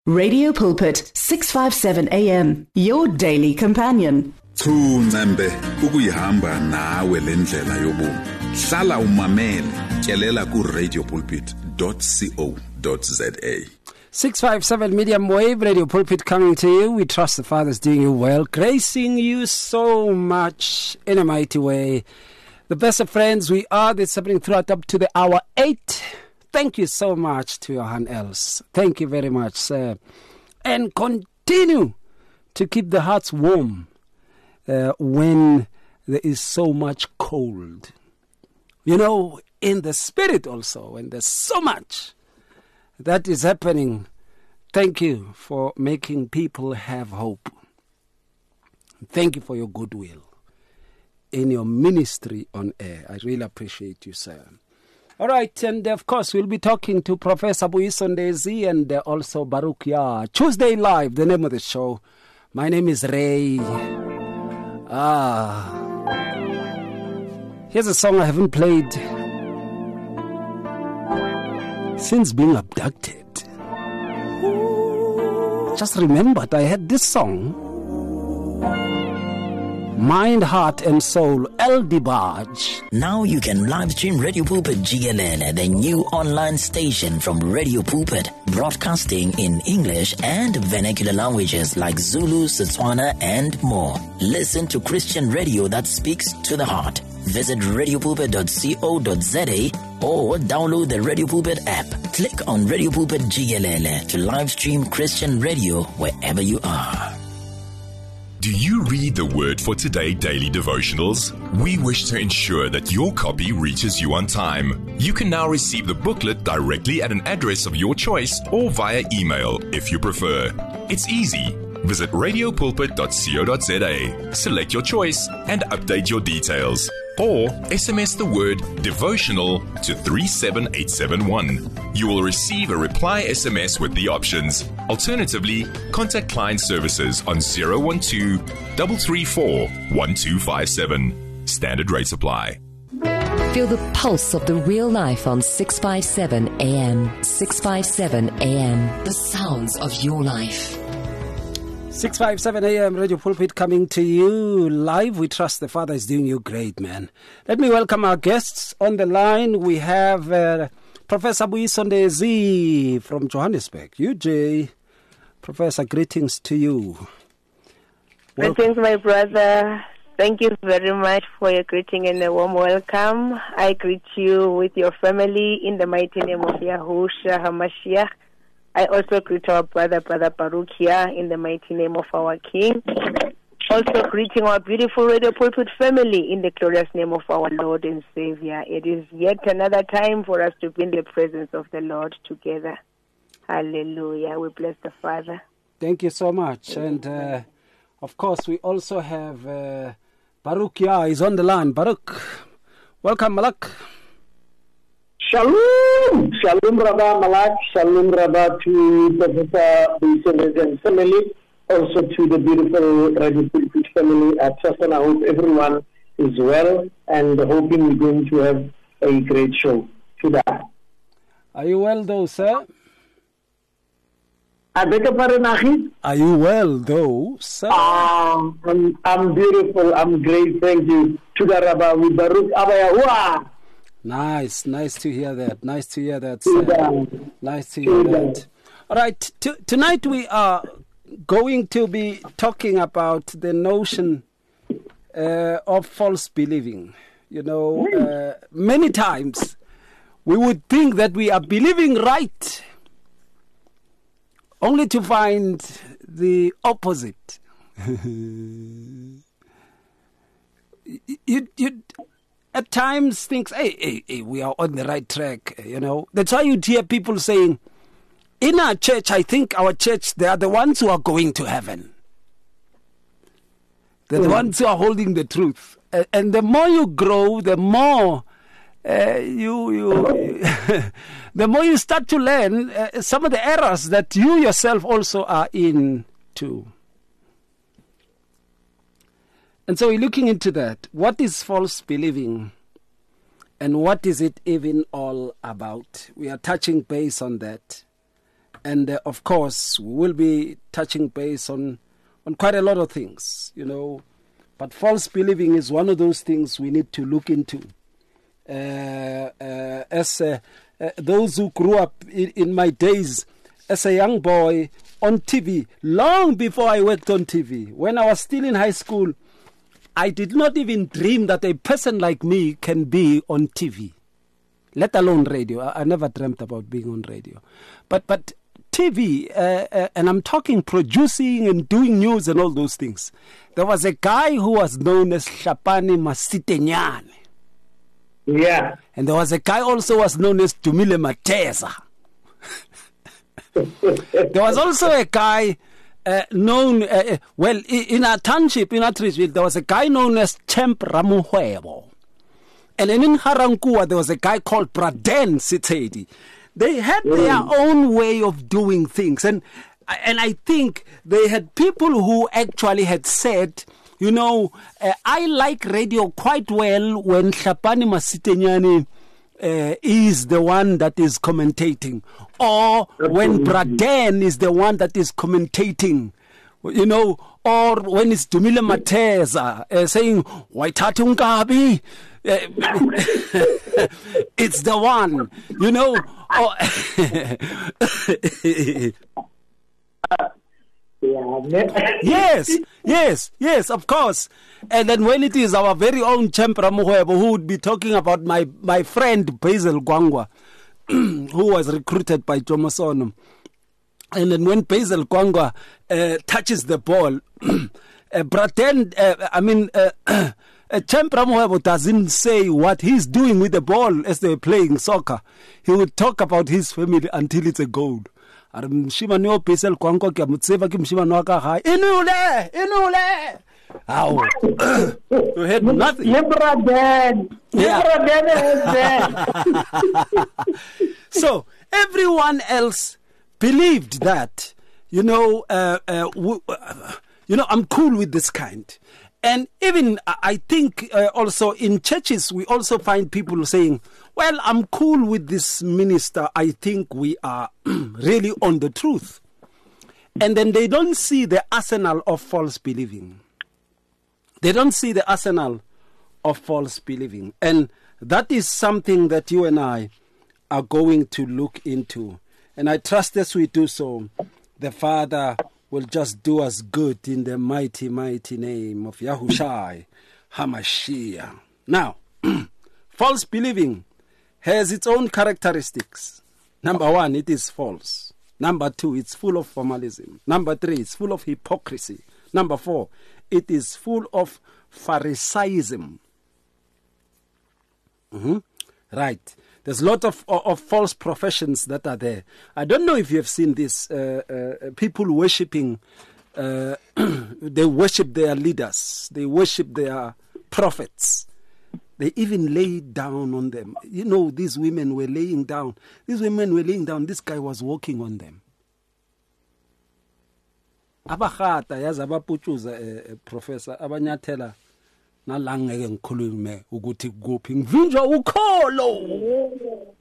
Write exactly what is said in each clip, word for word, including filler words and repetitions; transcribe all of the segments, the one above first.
Radio Pulpit, six fifty-seven A M, your daily companion. Thunzembe ukuyihamba nawe lendlela yobomi. Hlala umamele, tyelela ku radio pulpit dot co dot za. six fifty-seven medium wave, Radio Pulpit coming to you. We trust the Father's doing you well, gracing you so much in a mighty way. The best of friends, we are this happening throughout up to the hour eight. Thank you so much to Johan Els. Thank you very much, sir. And continue to keep the hearts warm uh, when there is so much cold. You know, in the spirit also, when there's so much that is happening. Thank you for making people have hope. Thank you for your goodwill in your ministry on air. I really appreciate you, sir. All right, and of course, we'll be talking to Professor Buyiso Ndezi and uh, also Baruch Yah. Tuesday Live, the name of the show. My name is Ray. Ah, here's a song I haven't played since being abducted. Just remembered I had this song. Mind, Heart and Soul, El DeBarge. Now you can live stream Radio Pulpit G L L, the new online station from Radio Pulpit, broadcasting in English and vernacular languages like Zulu, Setswana and more. Listen to Christian radio that speaks to the heart. Visit radio pulpit dot co dot za or download the Radio Pulpit app. Click on Radio Pulpit G L L to live stream Christian radio wherever you are. Do you read the Word for Today daily devotionals? We wish to ensure that your copy reaches you on time. You can now receive the booklet directly at an address of your choice or via email if you prefer. It's easy. Visit radio pulpit dot co dot za, select your choice and update your details. Or S M S the word devotional to three seven eight seven one. You will receive a reply S M S with the options. Alternatively, contact client services on zero one two, three three four, one two five seven. Standard rates apply. Feel the pulse of the real life on six fifty-seven A M. six fifty-seven A M. The sounds of your life. six fifty-seven A M, Radio Pulpit coming to you live. We trust the Father is doing you great, man. Let me welcome our guests. On the line, we have uh, Professor Buyiso Ndezi from Johannesburg. U J, Professor, greetings to you. Wel- greetings, my brother. Thank you very much for your greeting and a warm welcome. I greet you with your family in the mighty name of Yahushua HaMashiach. I also greet our brother, Brother Baruch Yah, in the mighty name of our King. Also greeting our beautiful Radio Pulpit family in the glorious name of our Lord and Savior. It is yet another time for us to be in the presence of the Lord together. Hallelujah. We bless the Father. Thank you so much. And, uh, of course, we also have uh, Baruch Yah is on the line. Baruch, welcome, Malak. Shalom, Shalom Rabba Malak, Shalom Rabba to Professor Buyiso and family, also to the beautiful Radio Pulpit family. I trust and I hope everyone is well and hoping we're going to have a great show today. Are you well though, sir? I beg your pardon, Achid? Are you well though, sir? Um, I'm, I'm beautiful, I'm great, thank you. Tuda Rabba, with Baruch Abaya. Nice, nice to hear that. Nice to hear that, sir. Nice to hear that. All right, t- tonight we are going to be talking about the notion uh, of false believing. You know, uh, many times we would think that we are believing right, only to find the opposite. you, you at times thinks, hey, hey, hey, we are on the right track, you know. That's why you hear people saying, in our church, I think our church, they are the ones who are going to heaven. They're the ones who are holding the truth. Uh, and the more you grow, the more uh, you, you the more you start to learn uh, some of the errors that you yourself also are in too. And so we're looking into that. What is false believing? And what is it even all about? We are touching base on that. And uh, of course, we will be touching base on, on quite a lot of things, you know. But false believing is one of those things we need to look into. Uh, uh, as uh, uh, those who grew up in, in my days as a young boy on T V, long before I worked on T V, when I was still in high school, I did not even dream that a person like me can be on T V, let alone radio. I, I never dreamt about being on radio. But but T V, uh, uh, and I'm talking producing and doing news and all those things. There was a guy who was known as Hlapane Masitenyane. Yeah. And there was a guy also who was known as Dumile Mateza. There was also a guy uh, known, uh, well, in our township, in Atteridgeville, there was a guy known as Champ Ramuhwebo. And then in Harankua, there was a guy called Braden Sitedi. They had mm. their own way of doing things. And and I think they had people who actually had said, you know, uh, I like radio quite well when Hlapane Masitenyane uh, is the one that is commentating, or when Braden is the one that is commentating, you know, or when it's Dumile Mateza uh, saying, Waitatu Ngabi, it's the one, you know. Oh. yes, yes, yes, of course. And then when it is our very own Champ Ramuhwebo who would be talking about my, my friend Basil Gwangwa, who was recruited by Jomosono. And then when Basil Gwangwa uh, touches the ball, uh, Braden, uh, I mean, uh, uh, Champ Ramuhwebo doesn't say what he's doing with the ball as they're playing soccer. He would talk about his family until it's a goal. Mshimane o Basil Gwangwa ke motseba ke mshimane wa ka gae inule inule how you had nothing. Yeah. So everyone else believed that, you know, uh, uh, w- uh, you know, I'm cool with this kind. And even I think uh, also in churches we also find people saying, well, I'm cool with this minister. I think we are really on the truth. And then they don't see the arsenal of false believing. They don't see the arsenal of false believing. And that is something that you and I are going to look into. And I trust as we do so, the Father will just do us good in the mighty, mighty name of Yahushai HaMashiach. Now, false believing has its own characteristics. Number one, it is false. Number two, it's full of formalism. Number three, it's full of hypocrisy. Number four, it is full of Pharisaism. Mm-hmm. Right. There's a lot of, of, of false professions that are there. I don't know if you have seen this. Uh, uh, people worshipping, uh, they worship their leaders. They worship their prophets. They even lay down on them. You know, these women were laying down. These women were laying down. This guy was walking on them. Abahata yaza abapuchuza professor abanyathela nalangeke ngikhulume ukuthi kuphi ngivinjwa ukholo.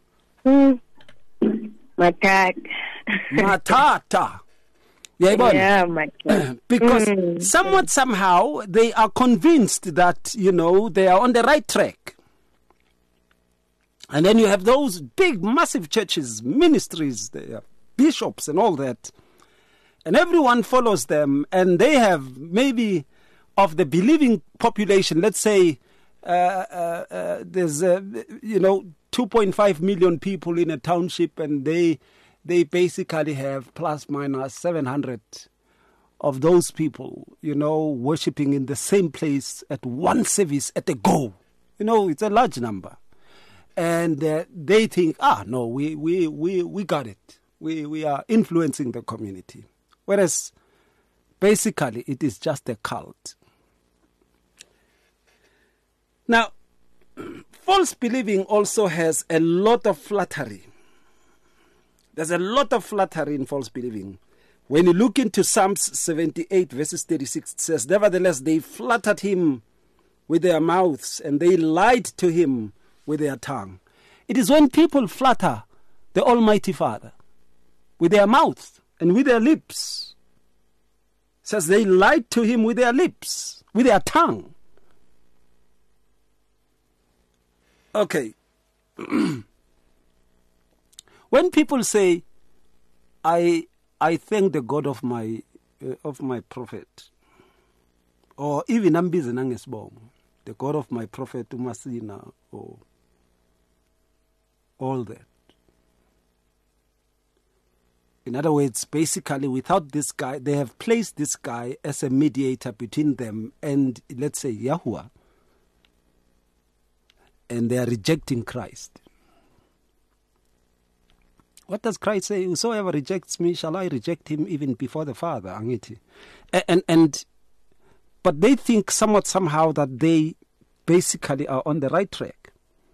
Matata. Matata. Yeah, Matata. Because mm. somewhat somehow they are convinced that, you know, they are on the right track. And then you have those big, massive churches, ministries, they have bishops and all that. And everyone follows them, and they have maybe of the believing population, let's say uh, uh, uh, there's, uh, you know, two point five million people in a township, and they they basically have plus minus seven hundred of those people, you know, worshipping in the same place at one service at a go. You know, it's a large number. And uh, they think, ah, no, we, we, we, we got it. We, we are influencing the community. Whereas, basically, it is just a cult. Now, false believing also has a lot of flattery. There's a lot of flattery in false believing. When you look into Psalms seventy-eight, verses thirty-six, it says, nevertheless, they flattered him with their mouths, and they lied to him with their tongue. It is when people flatter the Almighty Father. with their mouth and with their lips. It says they lied to him with their lips, with their tongue. Okay. When people say, I I thank the God of my uh, of my prophet, or even ambize nangesibongo, the God of my prophet uMasina, or all that. In other words, basically, without this guy, they have placed this guy as a mediator between them and, let's say, Yahuwah, and they are rejecting Christ. What does Christ say? Whosoever rejects me, shall I reject him even before the Father? And, and, and but they think somewhat somehow that they basically are on the right track.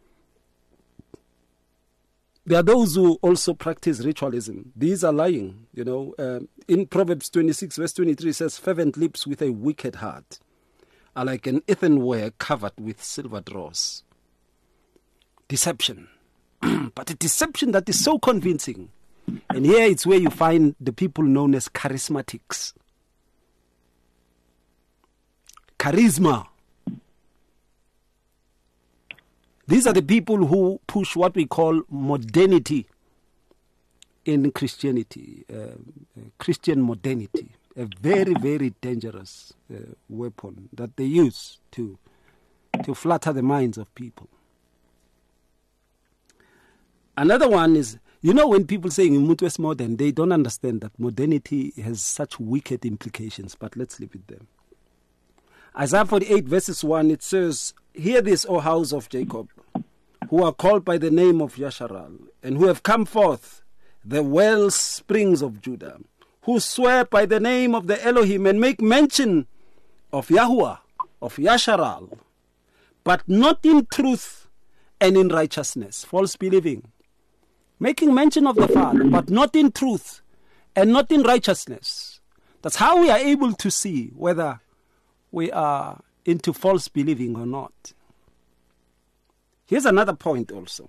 There are those who also practice ritualism. These are lying. You know, uh, in Proverbs twenty-six, verse twenty-three, it says, fervent lips with a wicked heart are like an earthenware covered with silver dross. Deception. But a deception that is so convincing. And here it's where you find the people known as charismatics. Charisma. These are the people who push what we call modernity in Christianity, uh, uh, Christian modernity, a very, very dangerous uh, weapon that they use to, to flatter the minds of people. Another one is, you know, when people say Umuntu is modern, they don't understand that modernity has such wicked implications, but let's leave it there. Isaiah forty-eight verses one, it says, hear this, O house of Jacob, who are called by the name of Yasharal, and who have come forth, the well springs of Judah, who swear by the name of the Elohim and make mention of Yahuwah, of Yasharal, but not in truth and in righteousness, false believing. Making mention of the Father, but not in truth and not in righteousness. That's how we are able to see whether we are into false believing or not. Here's another point also.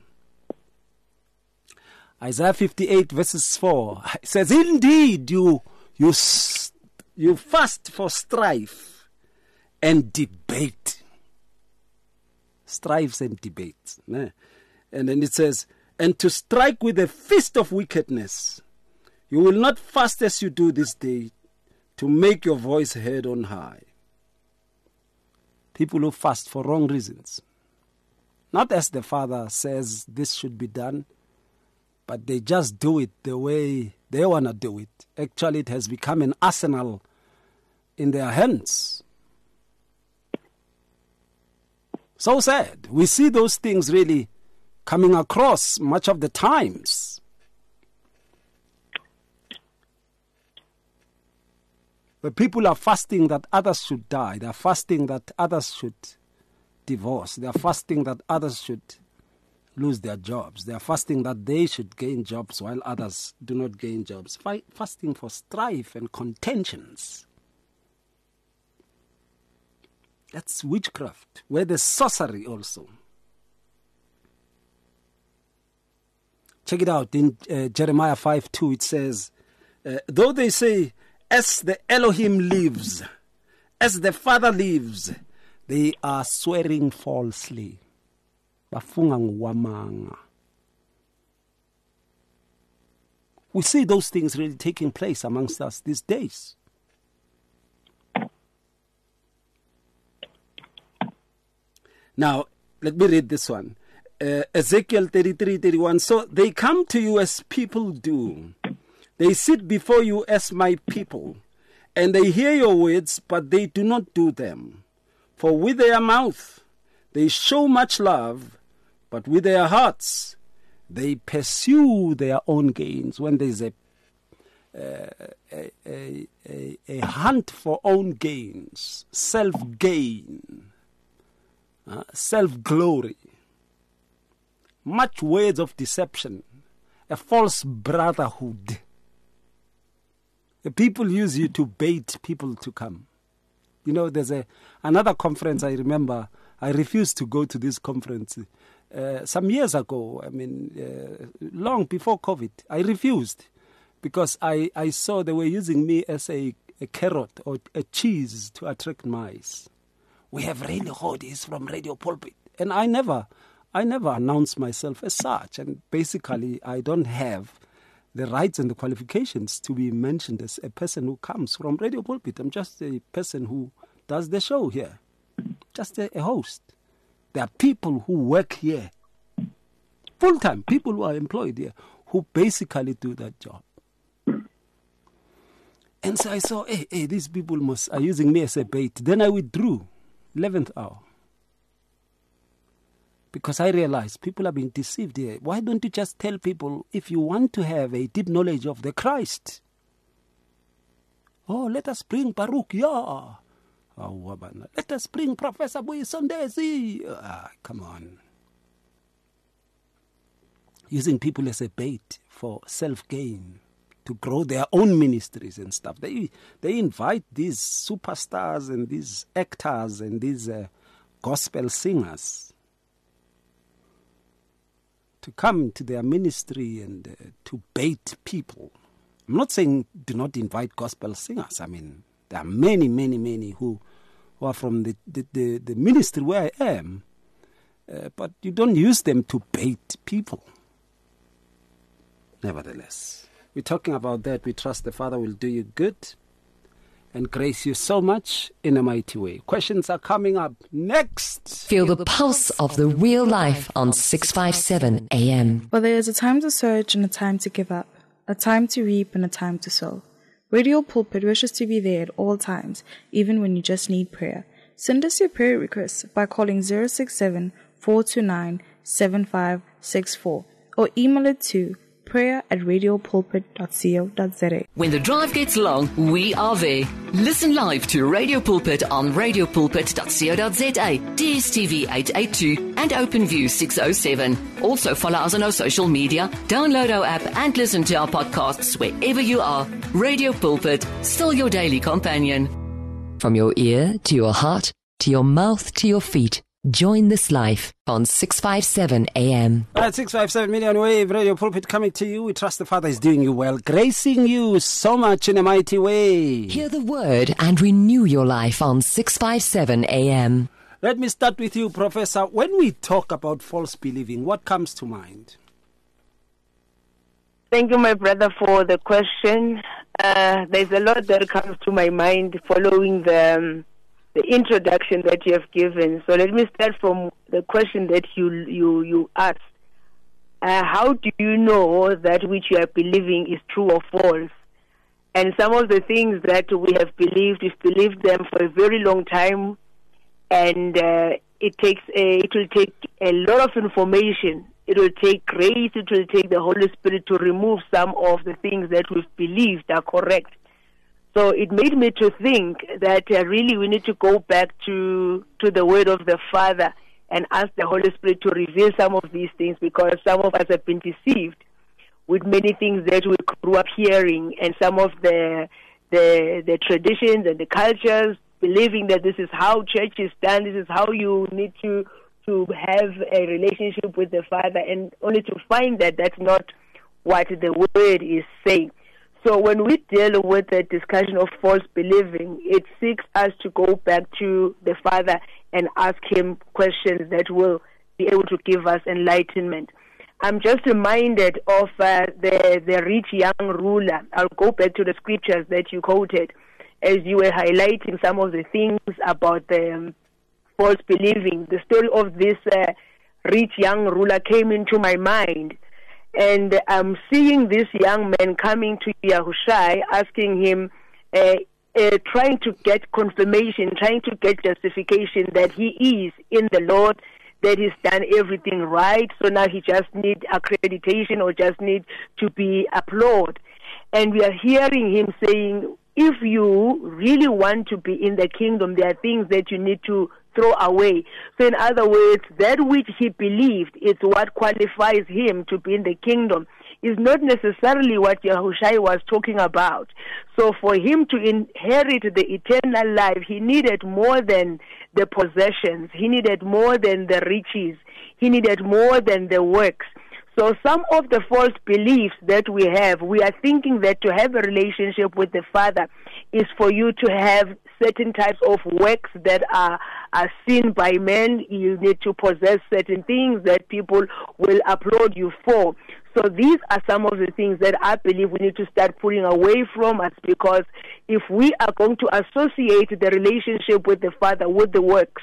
Isaiah fifty-eight verses four. It says, indeed, you, you, you fast for strife and debate. Strifes and debates. And then it says, and to strike with a fist of wickedness. You will not fast as you do this day to make your voice heard on high. People who fast for wrong reasons. Not as the Father says this should be done, but they just do it the way they want to do it. Actually, it has become an arsenal in their hands. So sad. We see those things really coming across much of the times. The people are fasting that others should die. They are fasting that others should divorce. They are fasting that others should lose their jobs. They are fasting that they should gain jobs while others do not gain jobs. Fight, fasting for strife and contentions. That's witchcraft, where there's sorcery also. Check it out in uh, Jeremiah five two. It says, uh, though they say, as the Elohim lives, as the Father lives, they are swearing falsely. We see those things really taking place amongst us these days. Now, let me read this one. Uh, Ezekiel thirty-three thirty-one. So they come to you as people do. They sit before you as my people, and they hear your words, but they do not do them. For with their mouth they show much love, but with their hearts they pursue their own gains. When there's a uh, a, a, a, a hunt for own gains, self-gain, uh, self-glory, much words of deception, a false brotherhood. The people use you to bait people to come. You know, there's a another conference I remember. I refused to go to this conference uh, some years ago. I mean, uh, long before COVID. I refused because I, I saw they were using me as a, a carrot or a cheese to attract mice. We have Radio Hodies from Radio Pulpit. And I never, I never announced myself as such. And basically, I don't have the rights and the qualifications to be mentioned as a person who comes from Radio Pulpit. I'm just a person who does the show here, just a, a host. There are people who work here, full-time, people who are employed here, who basically do that job. And so I saw, hey, hey, these people must are using me as a bait. Then I withdrew, eleventh hour. Because I realized people are being deceived here. Why don't you just tell people, if you want to have a deep knowledge of the Christ, oh, let us bring Baruch, yeah. Oh, let us bring Professor Buyisondezi. Ah, come on. Using people as a bait for self-gain, to grow their own ministries and stuff. They they invite these superstars and these actors and these uh, gospel singers to come to their ministry and uh, to bait people. I'm not saying do not invite gospel singers. I mean, there are many, many, many who, who are from the, the, the, the ministry where I am, uh, but you don't use them to bait people. Nevertheless, we're talking about that. We trust the Father will do you good and grace you so much in a mighty way. Questions are coming up next. Feel the pulse of the real life on six fifty-seven A M. Well, there is a time to search and a time to give up, a time to reap and a time to sow. Radio Pulpit wishes to be there at all times, even when you just need prayer. Send us your prayer requests by calling zero six seven, four two nine, seven five six four or email it to prayer at radiopulpit dot co dot za. When the drive gets long, we are there. Listen live to Radio Pulpit on radiopulpit dot co dot za, D S T V eight eighty-two and OpenView six oh seven. Also follow us on our social media, download our app and listen to our podcasts wherever you are. Radio Pulpit, still your daily companion. From your ear to your heart, to your mouth to your feet. Join this life on six fifty-seven A M. At six fifty-seven Million Wave, Radio Pulpit coming to you. We trust the Father is doing you well, gracing you so much in a mighty way. Hear the word and renew your life on six fifty-seven A M. Let me start with you, Professor. When we talk about false believing, what comes to mind? Thank you, my brother, for the question. Uh, there's a lot that comes to my mind following the... Um, the introduction that you have given. So let me start from the question that you you, you asked. Uh, how do you know that which you are believing is true or false? And some of the things that we have believed, we've believed them for a very long time, and uh, it takes a, it will take a lot of information. It will take grace. It will take the Holy Spirit to remove some of the things that we've believed are correct. So it made me to think that uh, really we need to go back to to the word of the Father and ask the Holy Spirit to reveal some of these things, because some of us have been deceived with many things that we grew up hearing, and some of the the the traditions and the cultures, believing that this is how church is done, this is how you need to to have a relationship with the Father, and only to find that that's not what the word is saying. So when we deal with the discussion of false believing, it seeks us to go back to the Father and ask Him questions that will be able to give us enlightenment. I'm just reminded of uh, the, the rich young ruler. I'll go back to the scriptures that you quoted as you were highlighting some of the things about the um, false believing. The story of this uh, rich young ruler came into my mind. And I'm seeing this young man coming to Yahushai, asking him, uh, uh, trying to get confirmation, trying to get justification that he is in the Lord, that he's done everything right. So now he just needs accreditation or just needs to be applauded. And we are hearing him saying, if you really want to be in the kingdom, there are things that you need to throw away. So in other words, that which he believed is what qualifies him to be in the kingdom is not necessarily what Yahushua was talking about. So for him to inherit the eternal life, he needed more than the possessions. He needed more than the riches. He needed more than the works. So some of the false beliefs that we have, we are thinking that to have a relationship with the Father is for you to have certain types of works that are, are seen by men. You need to possess certain things that people will applaud you for. So these are some of the things that I believe we need to start putting away from us, because if we are going to associate the relationship with the Father with the works,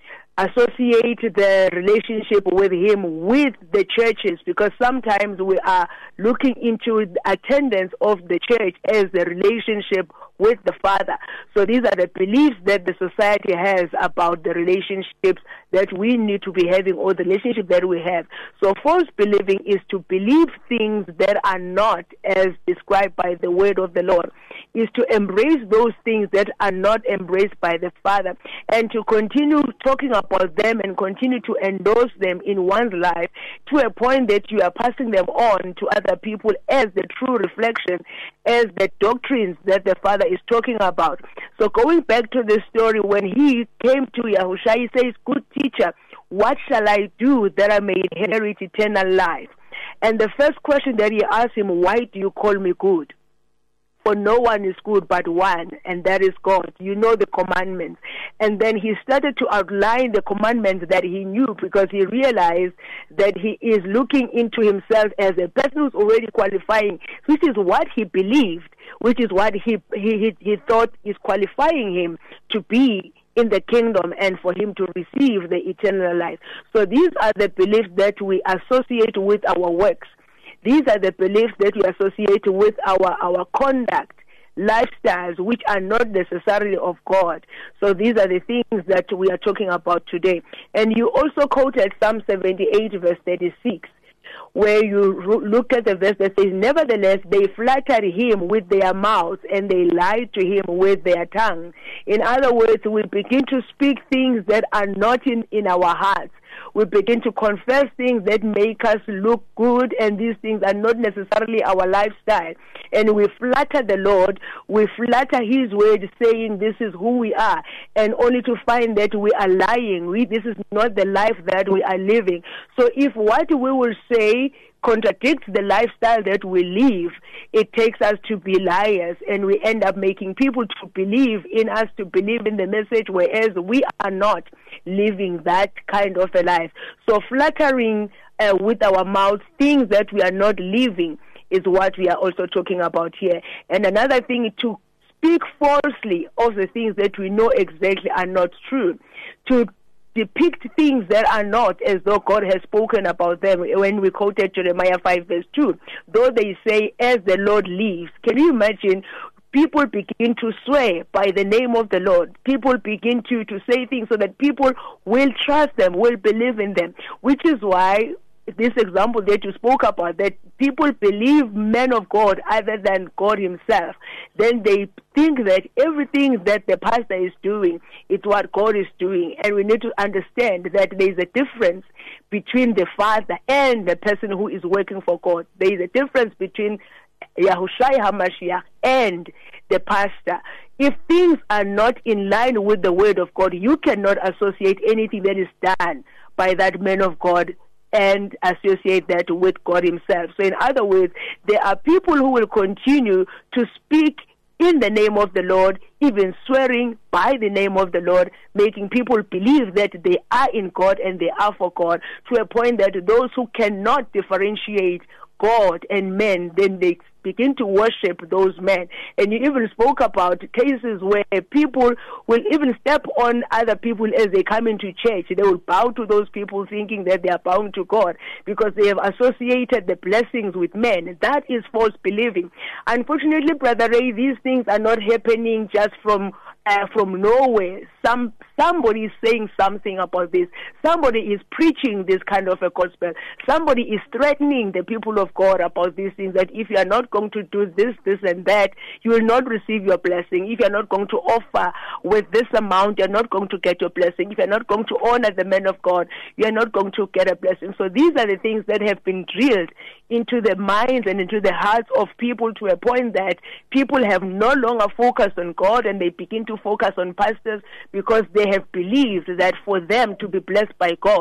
associate the relationship with Him with the churches, because sometimes we are looking into the attendance of the church as the relationship with the Father. So these are the beliefs that the society has about the relationships that we need to be having, or the relationship that we have. So false believing is to believe things that are not as described by the word of the Lord, is to embrace those things that are not embraced by the Father, and to continue talking about them and continue to endorse them in one's life to a point that you are passing them on to other people as the true reflection, as the doctrines that the Father is talking about. So going back to the story, when he came to Yahushua, he says, "Good teacher, what shall I do that I may inherit eternal life?" And the first question that he asked him, "Why do you call me good? For no one is good but one, and that is God. You know the commandments." And then he started to outline the commandments that he knew, because he realized that he is looking into himself as a person who's already qualifying, which is what he believed, which is what he he he, he thought is qualifying him to be in the kingdom and for him to receive the eternal life. So these are the beliefs that we associate with our works. These are the beliefs that we associate with our, our conduct, lifestyles, which are not necessarily of God. So these are the things that we are talking about today. And you also quoted Psalm seventy-eight, verse thirty-six, where you look at the verse that says, "Nevertheless, they flattered him with their mouths, and they lied to him with their tongue." In other words, we begin to speak things that are not in, in our hearts. We begin to confess things that make us look good, and these things are not necessarily our lifestyle. And we flatter the Lord, we flatter His word, saying this is who we are, and only to find that we are lying. We, this is not the life that we are living. So if what we will say contradicts the lifestyle that we live, it takes us to be liars, and we end up making people to believe in us, to believe in the message, whereas we are not living that kind of a life. So flattering uh, with our mouths things that we are not living is what we are also talking about here. And another thing, to speak falsely of the things that we know exactly are not true, to depict things that are not as though God has spoken about them. When we quoted Jeremiah five verse two, though they say, "As the Lord lives," can you imagine? People begin to swear by the name of the Lord. People begin to, to say things so that people will trust them, will believe in them, which is why this example that you spoke about, that people believe men of God other than God Himself, then they think that everything that the pastor is doing is what God is doing. And we need to understand that there is a difference between the Father and the person who is working for God. There is a difference between Yahushua HaMashiach and the pastor. If things are not in line with the word of God, you cannot associate anything that is done by that man of God and associate that with God Himself. So in other words, there are people who will continue to speak in the name of the Lord, even swearing by the name of the Lord, making people believe that they are in God and they are for God, to a point that those who cannot differentiate God and men, then they begin to worship those men. And you even spoke about cases where people will even step on other people as they come into church. They will bow to those people thinking that they are bound to God because they have associated the blessings with men. That is false believing. Unfortunately, Brother Ray, these things are not happening just from Uh, from nowhere. Some somebody is saying something about this. Somebody is preaching this kind of a gospel. Somebody is threatening the people of God about these things, that if you are not going to do this, this and that, you will not receive your blessing. If you are not going to offer with this amount, you are not going to get your blessing. If you are not going to honor the men of God, you are not going to get a blessing. So these are the things that have been drilled into the minds and into the hearts of people, to a point that people have no longer focused on God, and they begin to focus on pastors because they have believed that for them to be blessed by God,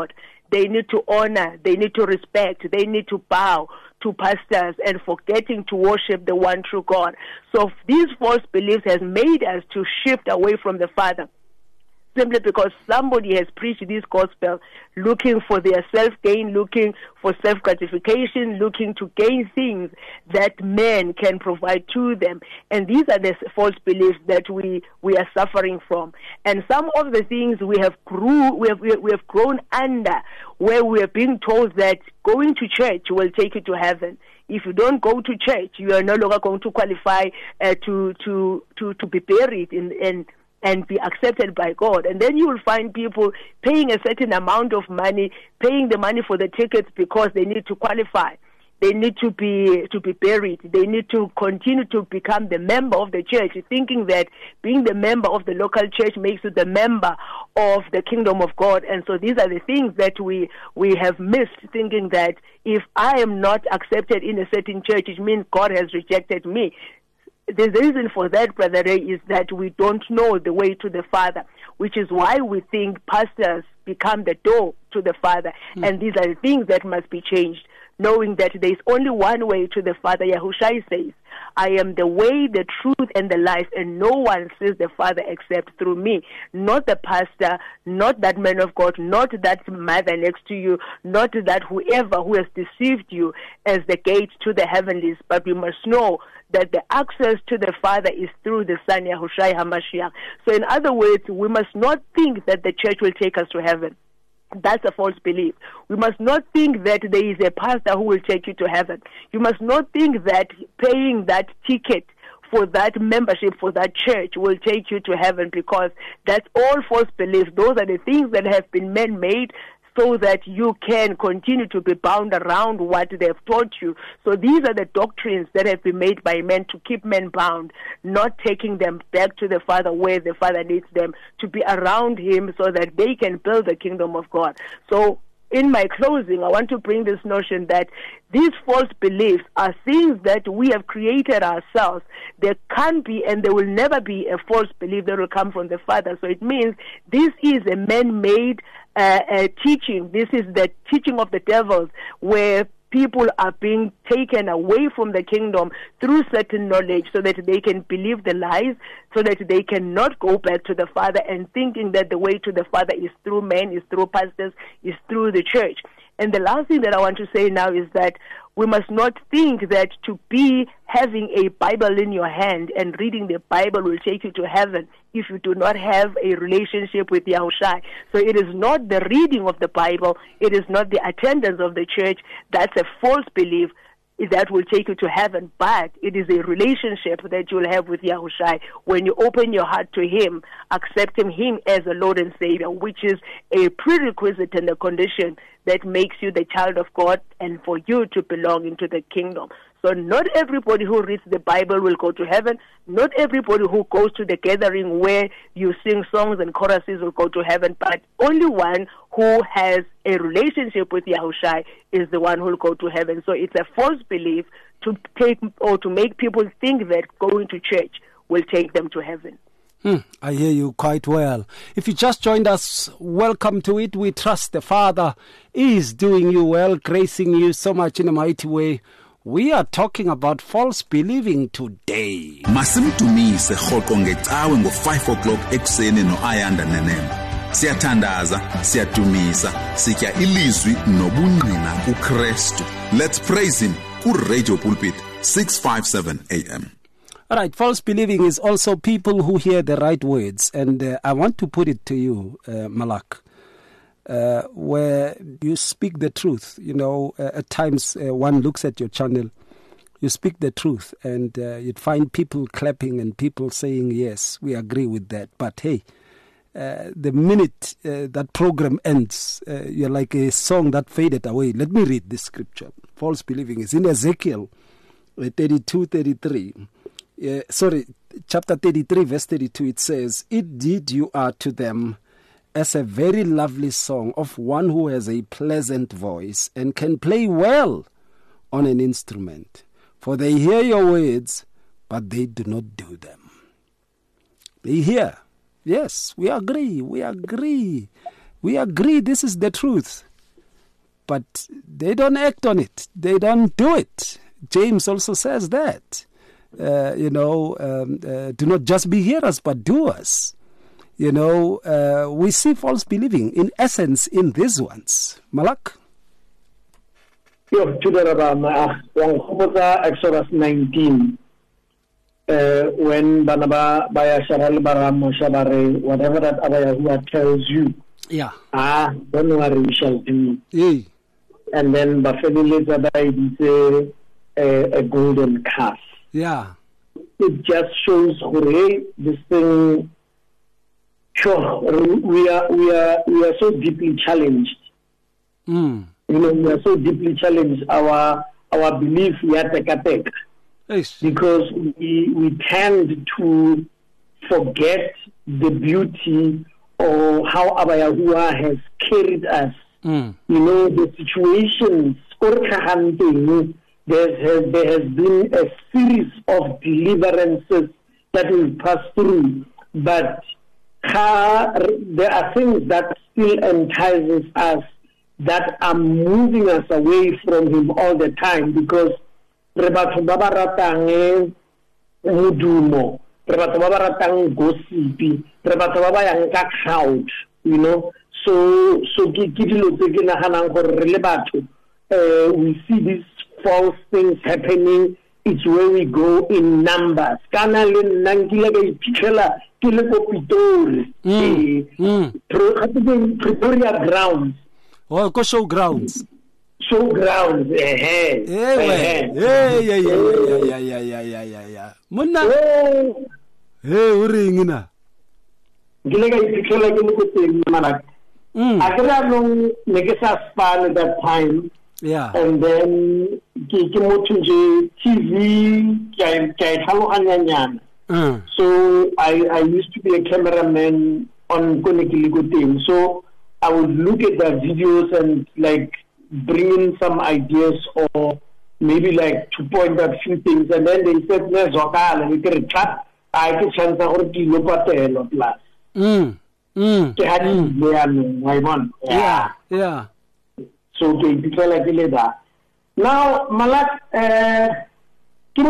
they need to honor, they need to respect, they need to bow to pastors and forgetting to worship the one true God. So these false beliefs has made us to shift away from the Father, simply because somebody has preached this gospel looking for their self-gain, looking for self-gratification, looking to gain things that men can provide to them. And these are the false beliefs that we, we are suffering from. And some of the things we have grew, we have, we have grown under, where we are being told that going to church will take you to heaven. If you don't go to church, you are no longer going to qualify uh, to, to, to, to be buried in, in and be accepted by God. And then you will find people paying a certain amount of money, paying the money for the tickets because they need to qualify. They need to be to be buried. They need to continue to become the member of the church, thinking that being the member of the local church makes you the member of the kingdom of God. And so these are the things that we, we have missed, thinking that if I am not accepted in a certain church, it means God has rejected me. The reason for that, Brother Ray, is that we don't know the way to the Father, which is why we think pastors become the door to the Father. Mm. And these are the things that must be changed, knowing that there is only one way to the Father. Yahushua says, I am the way, the truth, and the life, and no one sees the Father except through me. Not the pastor, not that man of God, not that mother next to you, not that whoever who has deceived you as the gate to the heavenlies, but we must know that the access to the Father is through the Son, Yahushua HaMashiach. So in other words, we must not think that the church will take us to heaven. That's a false belief. We must not think that there is a pastor who will take you to heaven. You must not think that paying that ticket for that membership, for that church, will take you to heaven, because that's all false beliefs. Those are the things that have been man-made, so that you can continue to be bound around what they've taught you. So these are the doctrines that have been made by men to keep men bound, not taking them back to the Father where the Father needs them to be around Him so that they can build the kingdom of God. So in my closing, I want to bring this notion that these false beliefs are things that we have created ourselves. There can't be and there will never be a false belief that will come from the Father. So it means this is a man-made uh, uh, teaching. This is the teaching of the devils, where people are being taken away from the kingdom through certain knowledge so that they can believe the lies, so that they cannot go back to the Father, and thinking that the way to the Father is through men, is through pastors, is through the church. And the last thing that I want to say now is that we must not think that to be having a Bible in your hand and reading the Bible will take you to heaven if you do not have a relationship with Yahushua. So it is not the reading of the Bible, it is not the attendance of the church. That's a false belief that will take you to heaven, but it is a relationship that you will have with Yahushua when you open your heart to Him, accepting Him as a Lord and Savior, which is a prerequisite and a condition that makes you the child of God and for you to belong into the kingdom. So not everybody who reads the Bible will go to heaven. Not everybody who goes to the gathering where you sing songs and choruses will go to heaven, but only one who has a relationship with Yahushua is the one who will go to heaven. So it's a false belief to take or to make people think that going to church will take them to heaven. Hmm, I hear you quite well. If you just joined us, welcome to it. We trust the Father is doing you well, gracing you so much in a mighty way. We are talking about false believing today. Masimtumise rhoqo ngecawe ngo-five o'clock ekuseni no-Ayanda Nenemba. Siyathandaza, siyadumisa, sitya ilizwi nobungqina kuKristu. Let's praise Him ku-Radio Pulpit, six fifty-seven A M. All right, false believing is also people who hear the right words. And uh, I want to put it to you, uh, Malak, uh, where you speak the truth. You know, uh, at times uh, one looks at your channel, you speak the truth, and uh, you'd find people clapping and people saying, yes, we agree with that. But hey, uh, the minute uh, that program ends, uh, you're like a song that faded away. Let me read this scripture. False believing is in Ezekiel thirty-two thirty-three. Uh, sorry, chapter thirty-three, verse thirty-two, it says, "Indeed you are to them as a very lovely song of one who has a pleasant voice and can play well on an instrument. For they hear your words, but they do not do them." They hear. Yes, we agree, we agree. We agree this is the truth. but they don't act on it. They don't do it. James also says that. Uh, you know, um, uh, do not just be hearers, but doers. You know, uh, we see false believing, in essence, in these ones. Malak? Yo, Chudarabama, Exodus nineteen, uh, when Banaba, Baya Sharal Baram, Shabare, whatever that Abba Yahuwah tells you, yeah. ah, don't worry, we shall do. Yeah. And then Bafedi later died, say, a, a golden calf. Yeah. It just shows hooray, this thing. Sure, we are we are we are so deeply challenged. Mm. You know, we are so deeply challenged. Our our belief we are tekatek because we we tend to forget the beauty or how Abba Yahuwah has carried us. Mm. You know, the situations. There has, there has been a series of deliverances that we've passed through, but uh, there are things that still entices us, that are moving us away from Him all the time, because rebatho ba ba ratang modumo, rebatho ba ba ratang gossip, rebatho ba ba yang ka crowd, you know. So so ke ke dilo tse ke naganang gore re le batho we see these false things happening. It's where we go in numbers. Kana le nangile ke iphitlhela ke le ko Pitori, Pretoria grounds. Oh, go show grounds. Show grounds. Eh eh. Eh yeah yeah yeah yeah yeah yeah yeah yeah yeah. Monna. Eh uring na. Gile ke iphitlhela ke le ko teng mana. Mm. I don't know, make it fun at that time. Yeah. And then, ki ki motunje T V, kaya kaya halo anyanyana. Mm. So I I used to be a cameraman on Konekiligo team. So I would look at the videos and like bring in some ideas or maybe like to point out a few things. And then they said, "Ne zokala, we can chat. I can chance or ki lopatelo plus." Mm. Mm. Mm. Yeah, yeah. So they become like that. Now, Malak, we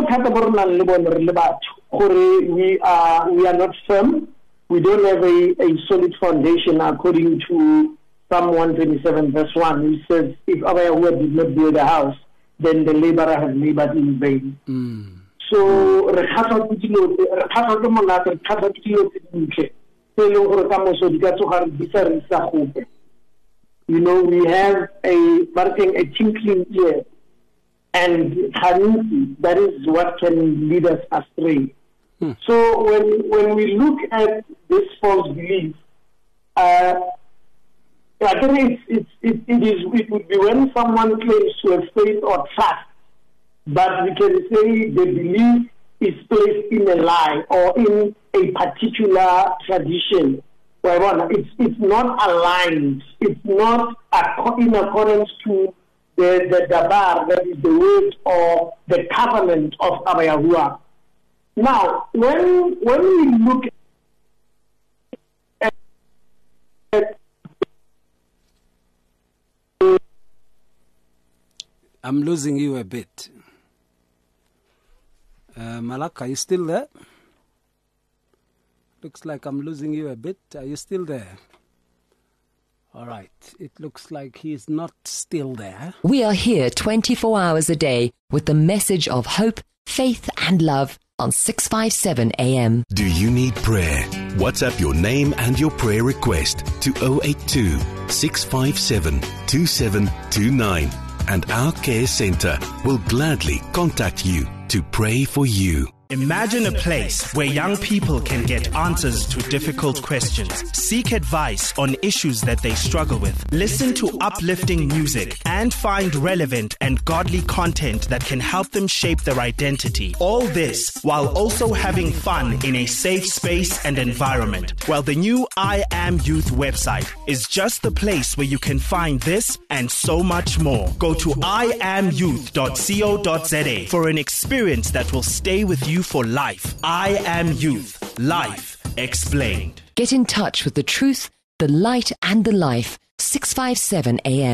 are we are not firm. We don't have a, a solid foundation according to Psalm one twenty-seven verse one, which says, "If Abba Yahuwah did not build the house, then the laborer has labored in vain." Mm. So, you know, we have a a tinkling ear, and that is what can lead us astray. Hmm. So when when we look at this false belief, uh, I think it's, it's, it, it is it would be when someone claims to have faith or trust, but we can say the belief is placed in a lie or in a particular tradition. Well, it's it's not aligned. It's not in accordance to the the dabar, that is the word or the covenant of Abba Yahuwah. Now, when when we look at I'm losing you a bit. Uh, Malak, are you still there? Looks like I'm losing you a bit. Are you still there? All right. It looks like he's not still there. We are here twenty-four hours a day with the message of hope, faith and love on six fifty-seven A M. Do you need prayer? WhatsApp your name and your prayer request to zero eight two, six five seven, two seven two nine and our care center will gladly contact you to pray for you. Imagine a place where young people can get answers to difficult questions, seek advice on issues that they struggle with, listen to uplifting music, and find relevant and godly content that can help them shape their identity. All this while also having fun in a safe space and environment. Well, the new I Am Youth website is just the place where you can find this and so much more. Go to i am youth dot co dot za for an experience that will stay with you for life. I Am Youth. Life explained. Get in touch with the truth, the light and the life. six fifty-seven A M.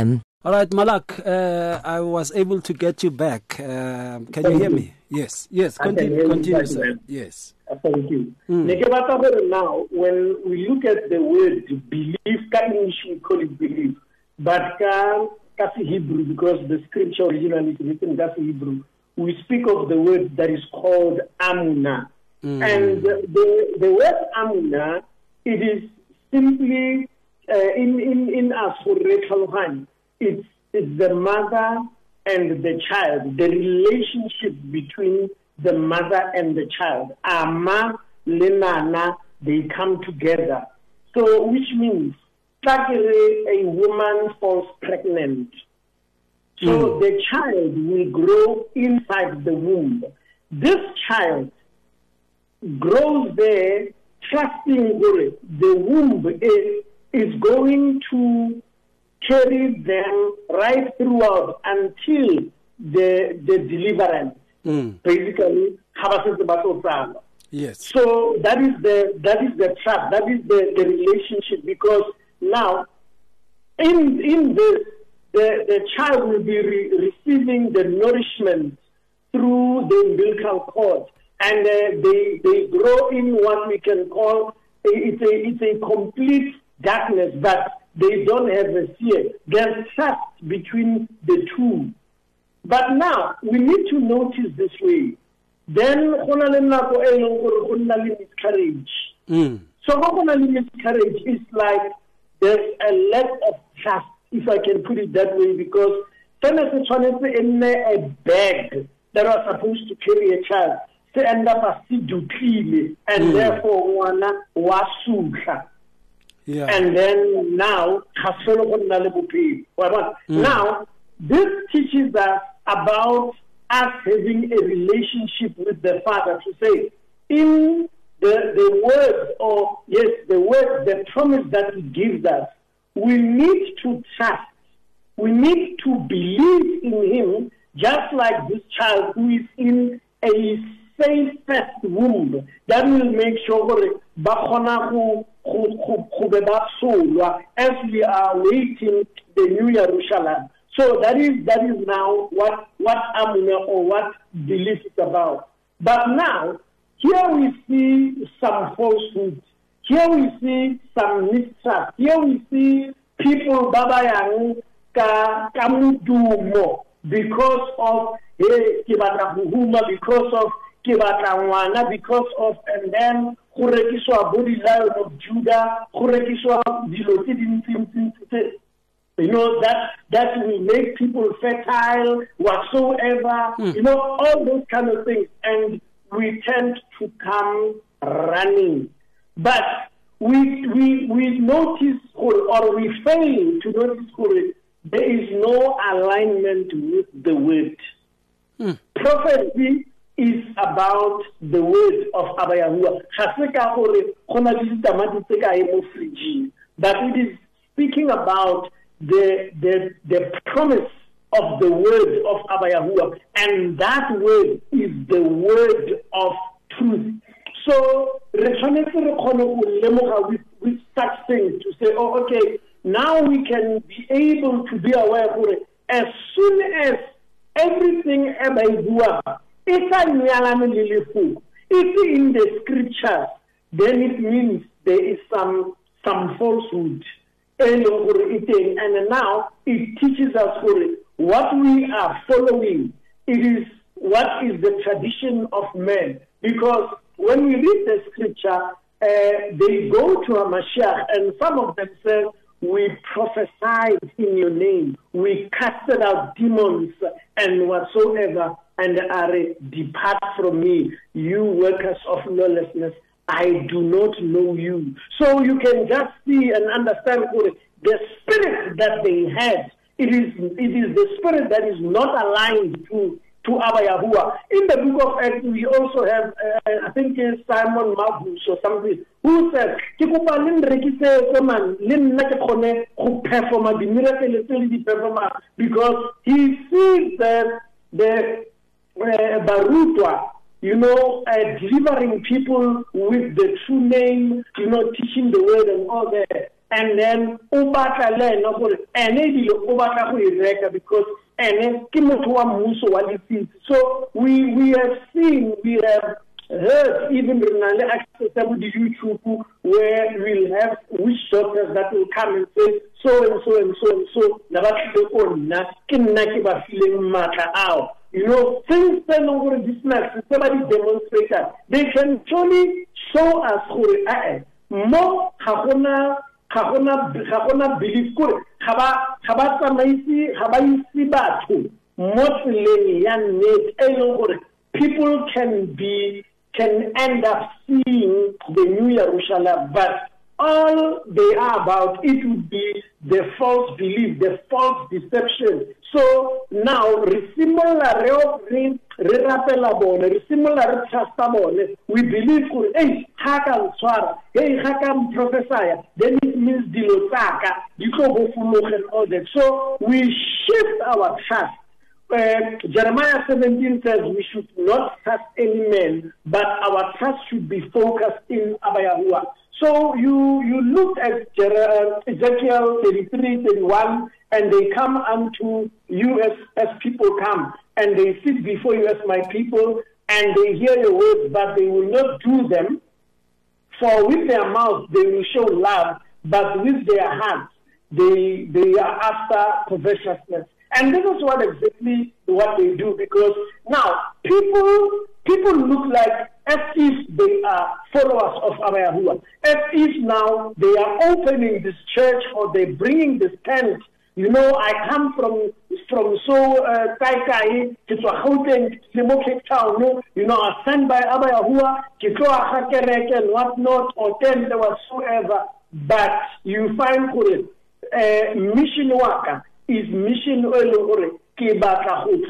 All right, Malak, uh, I was able to get you back. Uh, can you hear me? Yes, yes, continue, continue, sir. Yes. Thank you. Mm. Now, when we look at the word belief, we call it belief, but that's Hebrew, because the scripture originally is written in Hebrew. We speak of the word that is called Amuna. Mm. And the, the word Amuna, it is simply, uh, in, in, in Asur, it's, it's the mother and the child, the relationship between the mother and the child. Ama, Lenana, they come together. So, which means, like a woman falls pregnant. So mm. the child will grow inside the womb. This child grows there, trusting the womb is, is going to carry them right throughout until the the deliverance. Mm. Basically, yes. So that is the that is the trust, that is the, the relationship, because now in in this the, the child will be re- receiving the nourishment through the umbilical cord, and uh, they they grow in what we can call a, it's a it's a complete darkness, but they don't have a fear. There's trust between the two. But now we need to notice this way. Then miscarriage. Mm. So miscarriage is like there's a lack of trust, if I can put it that way, because in a bag that was supposed to carry a child, they end up as and mm. therefore one was yeah. And then now, mm. now this teaches us about us having a relationship with the Father, to say, in the, the word, or yes, the word, the promise that He gives us, we need to trust, we need to believe in Him, just like this child who is in a safest womb, that will make sure as we are waiting the New Jerusalem. So that is that is now what what Amuna or what belief is about. But now here we see some falsehood. Here we see some mistrust. Here we see people babayang ka kamudumo because of eh because of kibatangwana, because of, and then kurekiswa body lion of Judah, kurekiswa diloti. You know, that that will make people fertile, whatsoever, mm. you know, all those kind of things. And we tend to come running. But we we we notice, or, or we fail to notice, there is no alignment with the word. Mm. Prophecy is about the word of Abba Yahuwah. But it is speaking about the the the promise of the word of Abba Yahuwah, and that word is the word of truth. So with, with such things to say, oh, okay, now we can be able to be aware of it. As soon as everything Abba Yahuwah is in the scriptures, then it means there is some some falsehood. And now it teaches us what we are following. It is what is the tradition of men. Because when we read the scripture, uh, they go to a Mashiach, and some of them say, we prophesied in your name, we casted out demons and whatsoever, and are depart from me, you workers of lawlessness. I do not know you. So you can just see and understand the spirit that they had. It is it is the spirit that is not aligned to, to Abba Yahuwah. In the book of Acts, we also have, uh, I think it's Simon Magus or something, who says, because he sees that the uh, Barutwa, you know, uh, delivering people with the true name, you know, teaching the word and all that. and then ubatla le no gore ene dilo o batla go ireka because ene ke motho wa mmuso wa lefisi. So we we have seen, we have heard, even in accessible YouTube, where we'll have witch doctors that will come and say so and so and so and so. You know, things turn over this night. Somebody demonstrate that they can truly show us who more hakuna hakuna hakuna belief kore haba haba samaisi haba isi batho mostly yan net people can be can end up seeing the New Jerusalem, but all they are about, it would be the false belief, the false deception. So now, we believe, hey, how can swara, hey, how can prophesy, then it means dilotaka, you go and all that. So we shift our trust. Uh, Jeremiah seventeen says we should not trust any man, but our trust should be focused in Abba Yahuwah. So you you look at Jer- Ezekiel thirty-three, thirty-one, and they come unto you as, as people come, and they sit before you as my people, and they hear your words, but they will not do them. For with their mouth they will show love, but with their hearts they they are after covetousness. And this is what exactly what they do, because now people people look like as if they are followers of Abba Yahuwah, as if now they are opening this church or they're bringing this tent. You know, I come from from so uh, Taikai to Gauteng, Cape Town. No, you know, I stand by Abba Yahuwah, Kitoa and whatnot, or tent whatsoever. But you find uh, mission worker. Is mission oil but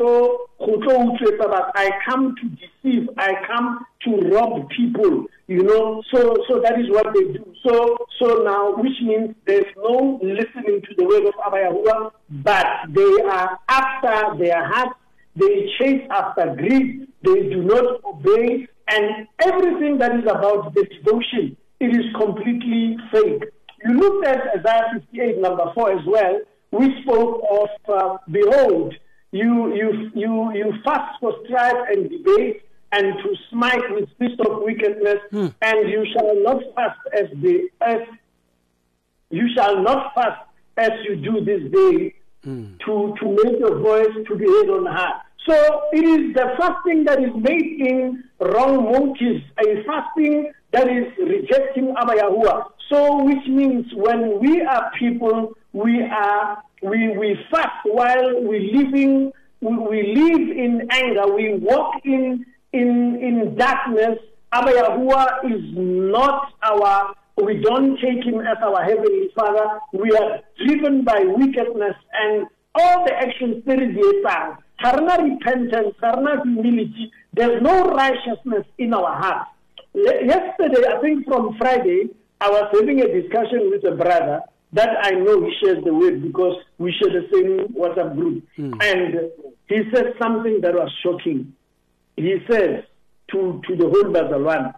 I come to deceive, I come to rob people, you know, so so that is what they do. So so now, which means there's no listening to the word of Abba Yahuwah, but they are after their hearts, they chase after greed, they do not obey, and everything that is about the devotion, it is completely fake. You looked at Isaiah fifty-eight, number four as well. We spoke of, uh, behold, you you you you fast for strife and debate, and to smite with fist of wickedness, hmm. and you shall not fast as the as you shall not fast as you do this day, hmm. to to make your voice to be heard on high. So it is the fasting that is made in wrong motives, a fasting that is rejecting Abba Yahuwah. So which means when we are people, we are we we fast while we living we, we live in anger, we walk in in in darkness. Abba Yahuwah is not our, we don't take him as our heavenly Father. We are driven by wickedness, and all the actions there is a Karna repentance, Karna humility. There's no righteousness in our hearts. Yesterday, I think from Friday, I was having a discussion with a brother that I know he shares the word because we share the same WhatsApp group. Mm. And he said something that was shocking. He says to, to the whole Bazalwan,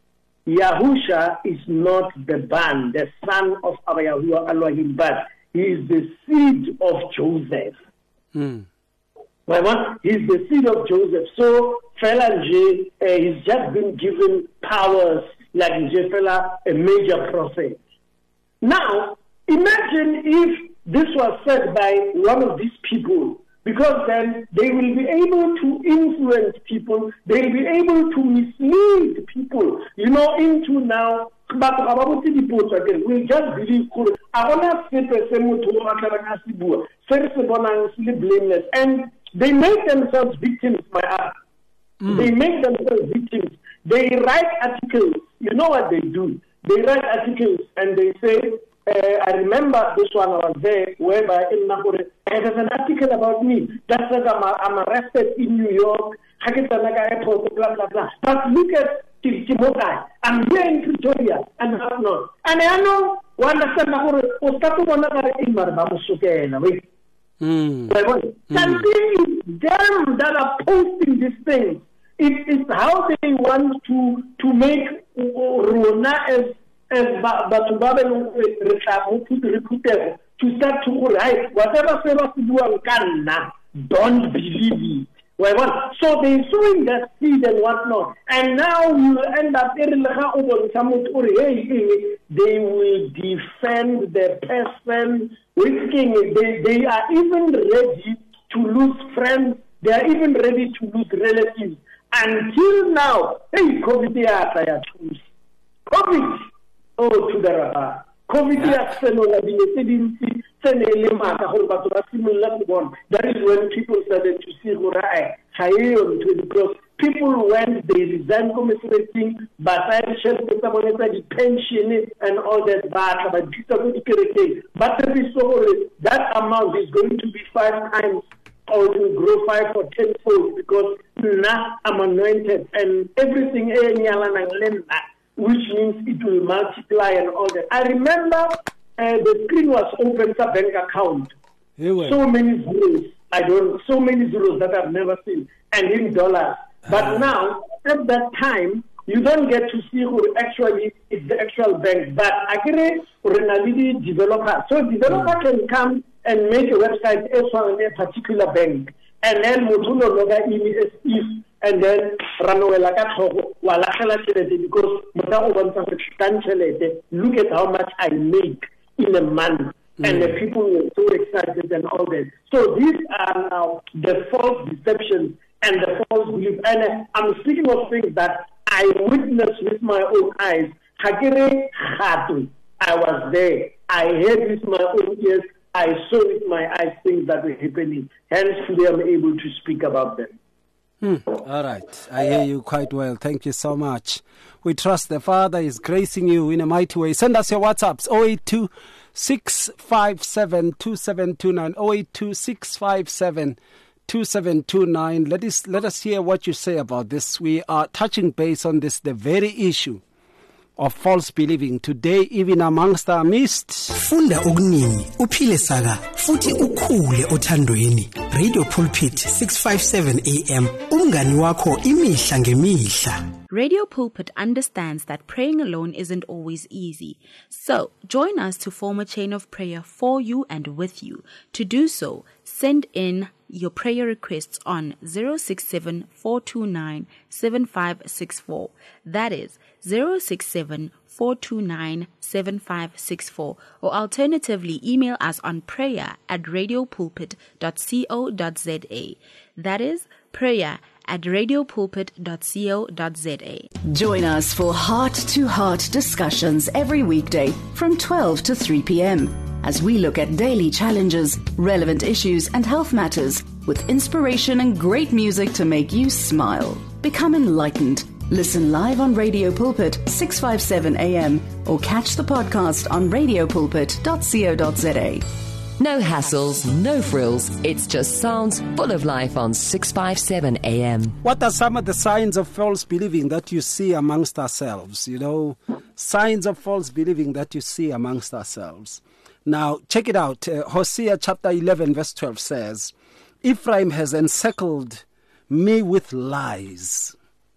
Yahusha is not the ban, the son of Abba Yahuwah Elohim, but he is the seed of Joseph. Mm. Well, he's the seed of Joseph. So, Felanje, uh, he's just been given powers like Jefela, a major prophet. Now, imagine if this was said by one of these people, because then they will be able to influence people, they will be able to mislead people, you know, into now, but we'll just believe, blameless, and they make themselves victims, my art. Mm. They make themselves victims. They write articles. You know what they do? They write articles and they say, uh, I remember this one, I was there, whereby in Nahore, there's an article about me that says I'm, I'm arrested in New York, airport, blah, blah, blah. But look at Timokai. I'm here in Pretoria, and that's not. And I know, one understand Nahore, Ostatu Wanaka Imar Bamusukena, wait. Mm. Can be them that are posting these things. It is how they want to to make Rona as and batho ba be re tla mo phutego to start to go right whatever se ba se buang ka nna, don't believe it. Well, so they're sowing that seed and whatnot, and now you end up hey, they will defend the person risking it. They, they are even ready to lose friends, they are even ready to lose relatives. Until now, hey, COVID, COVID, oh, to the rabbi. COVID yeah. That is when people started to see because people went, they resigned commiserating, but I the pension and all that. But that amount is going to be five times or to grow five or ten fold because now I'm anointed and everything which means it will multiply and all that. I remember uh, the screen was open to bank account. Yeah, so many zeros, I don't, so many zeros that I've never seen, and in dollars. But uh, now, at that time, you don't get to see who actually is the actual bank. But actually, Renalidi developer. So developer mm. can come and make a website as on a particular bank, and then Modulo Loga if and then run away like a because look at how much I make in a month. Mm. And the people were so excited and all that. So these are now the false deceptions and the false belief. And uh, I'm speaking of things that I witnessed with my own eyes. I was there. I heard with my own ears. I saw with my eyes things that were happening. Hence, today I'm able to speak about them. Hmm. All right. I hear you quite well. Thank you so much. We trust the Father is gracing you in a mighty way. Send us your WhatsApps, zero eight two, six five seven, two seven two nine, zero eight two, six five seven, two seven two nine. Let us, let us hear what you say about this. We are touching base on this, the very issue of false believing today, even amongst our midst. Funda okuningi, uphile saka, futhi ukhule othandweni. Radio Pulpit six fifty-seven A M, umngani wakho imihla ngemihla. Radio Pulpit understands that praying alone isn't always easy. So, join us to form a chain of prayer for you and with you. To do so, send in your prayer requests on zero six seven, four two nine, seven five six four. That is zero six seven, four two nine, seven five six four, or alternatively email us on prayer at radiopulpit dot co dot za. That is prayer at radiopulpit dot co dot za. Join us for heart-to-heart discussions every weekday from twelve to three p.m. as we look at daily challenges, relevant issues and health matters with inspiration and great music to make you smile. Become enlightened. Listen live on Radio Pulpit six fifty-seven A M or catch the podcast on radiopulpit dot co dot za. No hassles, no frills. It's just sounds full of life on six fifty-seven A M. What are some of the signs of false believing that you see amongst ourselves? You know, signs of false believing that you see amongst ourselves. Now, check it out. Uh, Hosea chapter eleven verse twelve says, Ephraim has encircled me with lies,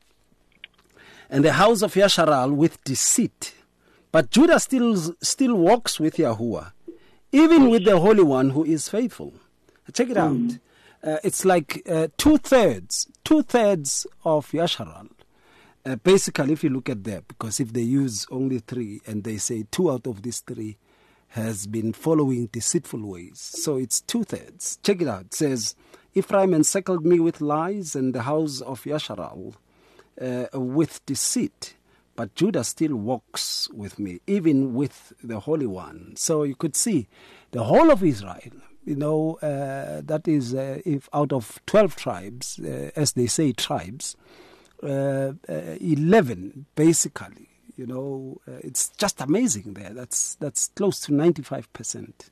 and the house of Yasharal with deceit. But Judah still still walks with Yahuwah, even with the Holy One who is faithful. Check it out. Uh, it's like uh, two-thirds, two-thirds of Yasharal. Uh, basically, if you look at that, because if they use only three and they say two out of these three has been following deceitful ways. So it's two-thirds. Check it out. It says, Ephraim encircled me with lies and the house of Yasharal uh, with deceit. But Judah still walks with me, even with the Holy One. So you could see the whole of Israel, you know, uh, that is uh, if out of twelve tribes, uh, as they say tribes, uh, uh, eleven basically, you know, uh, it's just amazing there. That's, that's close to ninety-five percent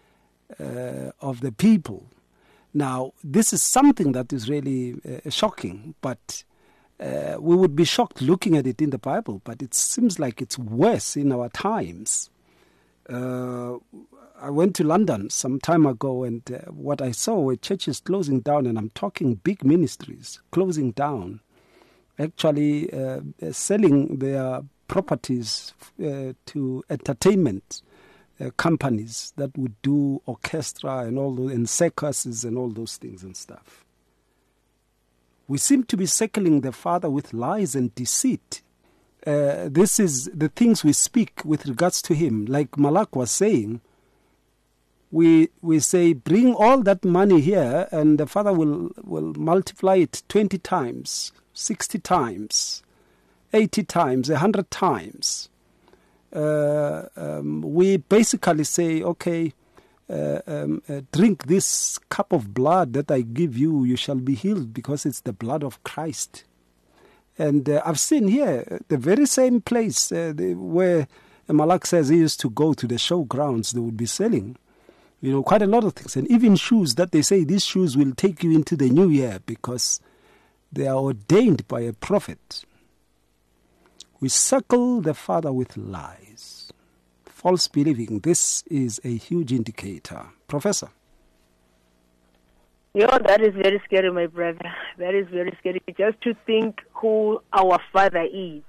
uh, of the people. Now, this is something that is really uh, shocking, but Uh, we would be shocked looking at it in the Bible, but it seems like it's worse in our times. Uh, I went to London some time ago, and uh, what I saw were churches closing down, and I'm talking big ministries closing down, actually uh, selling their properties uh, to entertainment uh, companies that would do orchestra and all those, and circuses and all those things and stuff. We seem to be circling the Father with lies and deceit. Uh, this is the things we speak with regards to him. Like Malak was saying, we we say, bring all that money here and the Father will, will multiply it twenty times, sixty times, eighty times, one hundred times. Uh, um, we basically say, okay, uh, um, uh, drink this cup of blood that I give you, you shall be healed because it's the blood of Christ. And uh, I've seen here the very same place uh, the, where Malak says he used to go to the showgrounds, they would be selling, you know, quite a lot of things. And even shoes that they say these shoes will take you into the new year because they are ordained by a prophet. We circle the Father with lies, false believing. This is a huge indicator. Professor? You know, that is very scary, my brother. That is very scary. Just to think who our Father is.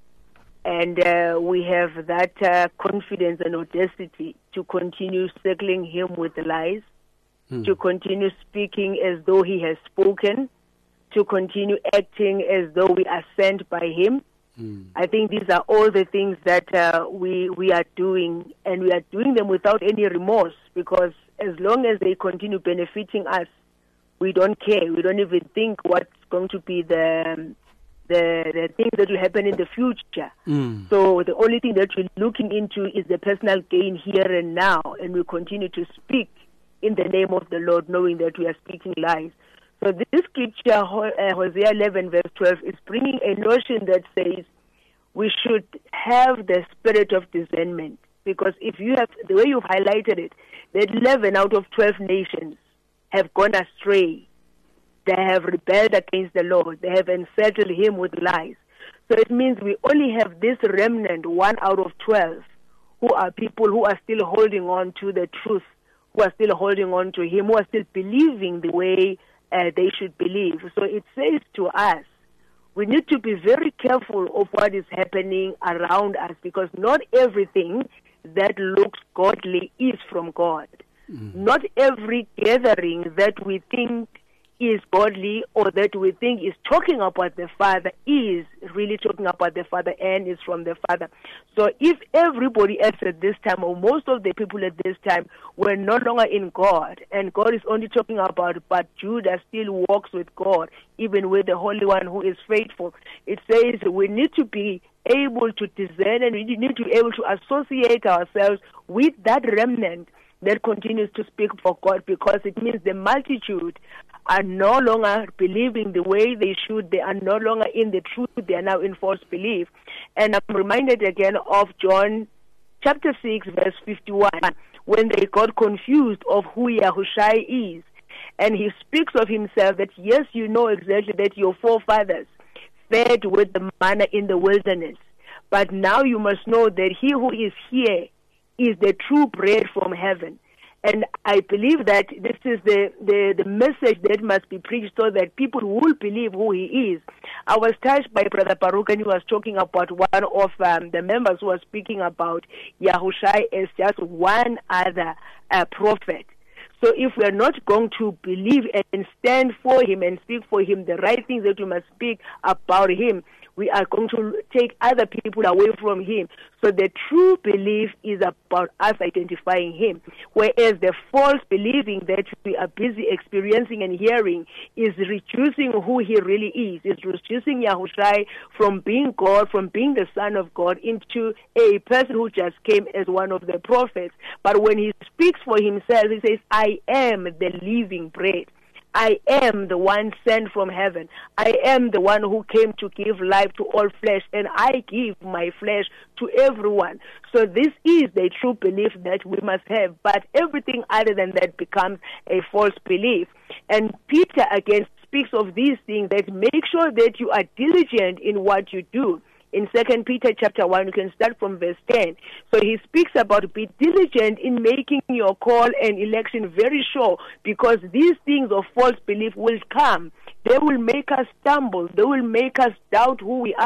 And uh, we have that uh, confidence and audacity to continue circling him with lies, mm. to continue speaking as though he has spoken, to continue acting as though we are sent by him. Mm. I think these are all the things that uh, we we are doing, and we are doing them without any remorse, because as long as they continue benefiting us, we don't care. We don't even think what's going to be the um, the the things that will happen in the future. Mm. So the only thing that we're looking into is the personal gain here and now, and we continue to speak in the name of the Lord, knowing that we are speaking lies. So this scripture, uh, Hosea eleven verse twelve, is bringing a notion that says we should have the spirit of discernment. Because if you have, the way you've highlighted it, that eleven out of twelve nations have gone astray. They have rebelled against the Lord. They have unsettled him with lies. So it means we only have this remnant, one out of twelve, who are people who are still holding on to the truth, who are still holding on to him, who are still believing the way uh, they should believe. So it says to us, we need to be very careful of what is happening around us, because not everything that looks godly is from God. Mm. Not every gathering that we think is godly or that we think is talking about the Father is really talking about the Father and is from the Father. So if everybody else at this time, or most of the people at this time, were no longer in God, and God is only talking about, but Judah still walks with God, even with the Holy One who is faithful, it says we need to be able to discern, and we need to be able to associate ourselves with that remnant that continues to speak for God, because it means the multitude are no longer believing the way they should. They are no longer in the truth. They are now in false belief. And I'm reminded again of John chapter six, verse fifty-one, when they got confused of who Yahushai is. And he speaks of himself that, yes, you know exactly that your forefathers fed with the manna in the wilderness. But now you must know that he who is here is the true bread from heaven. And I believe that this is the, the, the message that must be preached, so that people will believe who he is. I was touched by Brother Baruch, and he was talking about one of um, the members who was speaking about Yahushai as just one other uh, prophet. So if we are not going to believe and stand for him and speak for him the right things that we must speak about him, we are going to take other people away from him. So the true belief is about us identifying him, whereas the false believing that we are busy experiencing and hearing is reducing who he really is. It's reducing Yahushai from being God, from being the Son of God, into a person who just came as one of the prophets. But when he speaks for himself, he says, I am the living bread. I am the one sent from heaven. I am the one who came to give life to all flesh, and I give my flesh to everyone. So this is the true belief that we must have, but everything other than that becomes a false belief. And Peter again speaks of these things, that make sure that you are diligent in what you do. In Second Peter chapter one, you can start from verse ten. So he speaks about be diligent in making your call and election very sure, because these things of false belief will come. They will make us stumble. They will make us doubt who we are.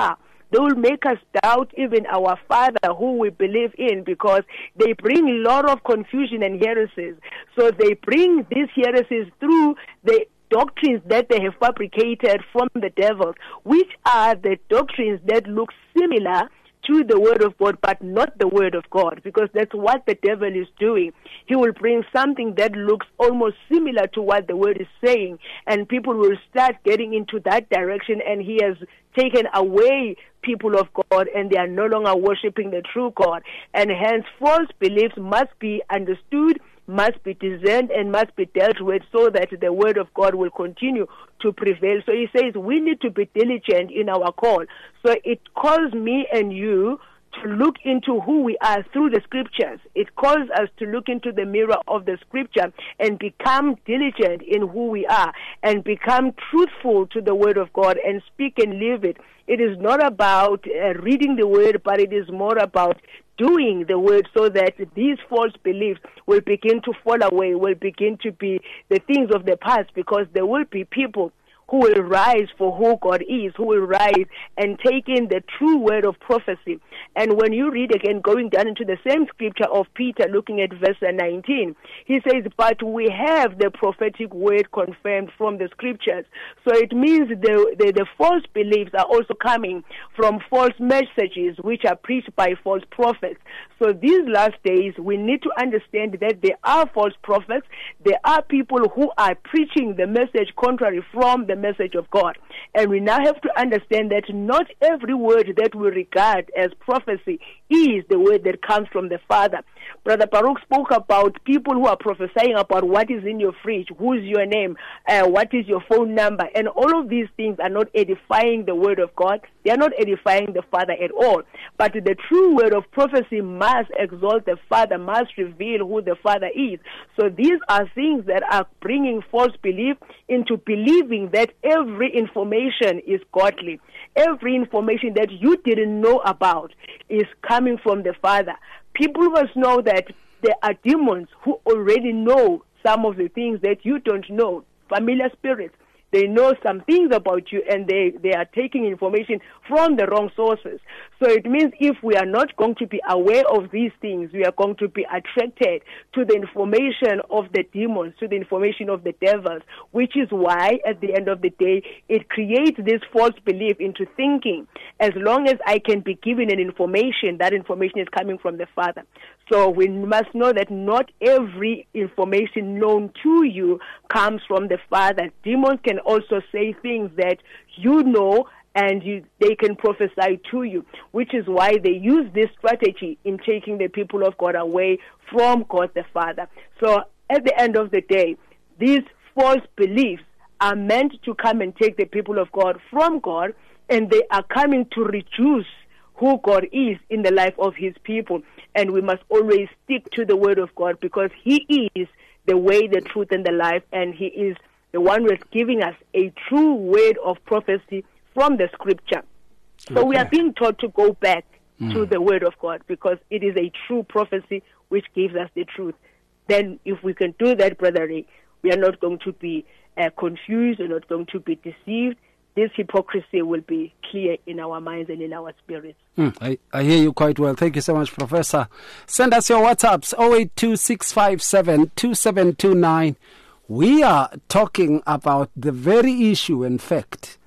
They will make us doubt even our Father who we believe in, because they bring a lot of confusion and heresies. So they bring these heresies through the doctrines that they have fabricated from the devil, which are the doctrines that look similar to the word of God, but not the word of God, because that's what the devil is doing. He will bring something that looks almost similar to what the word is saying, and people will start getting into that direction, and he has taken away people of God, and they are no longer worshiping the true God. And hence, false beliefs must be understood, must be discerned, and must be dealt with, so that the word of God will continue to prevail. So he says we need to be diligent in our call. So it calls me and you to look into who we are through the scriptures. It calls us to look into the mirror of the scripture and become diligent in who we are, and become truthful to the word of God and speak and live it. It is not about uh, reading the word, but it is more about doing the word, so that these false beliefs will begin to fall away, will begin to be the things of the past, because there will be people who will rise for who God is, who will rise and take in the true word of prophecy. And when you read again, going down into the same scripture of Peter, looking at verse nineteen, he says, but we have the prophetic word confirmed from the scriptures. So it means the, the, the false beliefs are also coming from false messages which are preached by false prophets. So these last days, we need to understand that there are false prophets. There are people who are preaching the message contrary from the message of God. And we now have to understand that not every word that we regard as prophecy is the word that comes from the Father. Brother Baruch spoke about people who are prophesying about what is in your fridge, who's your name, uh, what is your phone number, and all of these things are not edifying the word of God. They are not edifying the Father at all. But the true word of prophecy must exalt the Father, must reveal who the Father is. So these are things that are bringing false belief into believing that every information is godly. Every information that you didn't know about is coming from the Father. People must know that there are demons who already know some of the things that you don't know, familiar spirits. They know some things about you, and they, they are taking information from the wrong sources. So it means if we are not going to be aware of these things, we are going to be attracted to the information of the demons, to the information of the devils, which is why at the end of the day, it creates this false belief into thinking, as long as I can be given an information, that information is coming from the Father. So we must know that not every information known to you comes from the Father. Demons can also say things that you know, and you, they can prophesy to you, which is why they use this strategy in taking the people of God away from God the Father. So at the end of the day, these false beliefs are meant to come and take the people of God from God, and they are coming to reduce who God is in the life of his people. And we must always stick to the word of God, because he is the way, the truth, and the life, and he is the one who is giving us a true word of prophecy from the scripture. So okay. we are being taught to go back mm. to the word of God, because it is a true prophecy which gives us the truth. Then if we can do that, Brother Ray, we are not going to be uh, confused, we're not going to be deceived. This hypocrisy will be clear in our minds and in our spirits. Mm, I, I hear you quite well. Thank you so much, Professor. Send us your WhatsApps, zero eight two six five seven two seven two nine. We are talking about the very issue, in fact,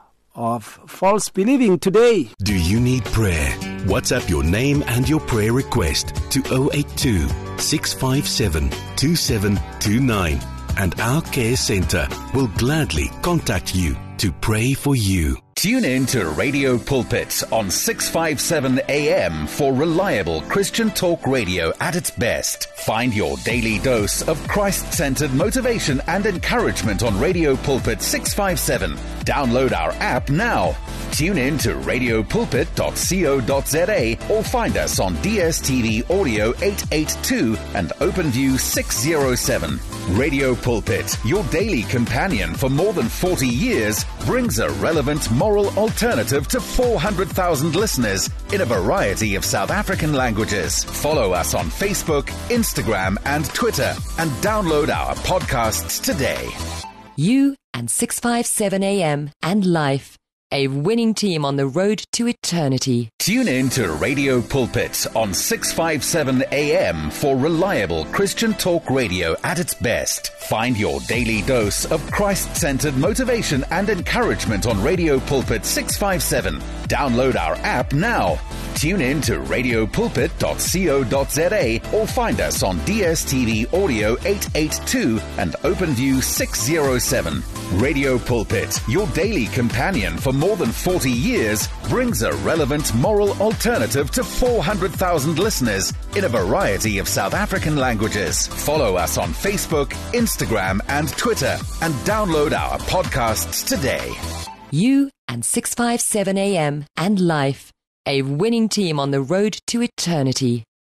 of false believing today. Do you need prayer? WhatsApp your name and your prayer request to zero eight two six five seven two seven two nine, and our care center will gladly contact you to pray for you. Tune in to Radio Pulpit on six fifty-seven A M for reliable Christian talk radio at its best. Find your daily dose of Christ-centered motivation and encouragement on Radio Pulpit six fifty-seven. Download our app now. Tune in to radio pulpit dot co dot za or find us on D S T V Audio eight eighty-two and OpenView six oh seven. Radio Pulpit, your daily companion for more than forty years, brings a relevant moral alternative to four hundred thousand listeners in a variety of South African languages. Follow us on Facebook, Instagram, and Twitter, and download our podcasts today. You and six fifty-seven A M and Life. a winning team on the road to eternity. Tune in to Radio Pulpit on six fifty-seven A M for reliable Christian talk radio at its best. Find your daily dose of Christ-centered motivation and encouragement on Radio Pulpit six fifty-seven. Download our app now. Tune in to radio pulpit dot co dot za or find us on D S T V Audio eight eighty-two and OpenView six oh seven. Radio Pulpit, your daily companion for more than forty years, brings a relevant moral alternative to four hundred thousand listeners in a variety of South African languages. Follow us on Facebook, Instagram and Twitter and download our podcasts today. You and six fifty-seven A M and Life, a winning team on the road to eternity.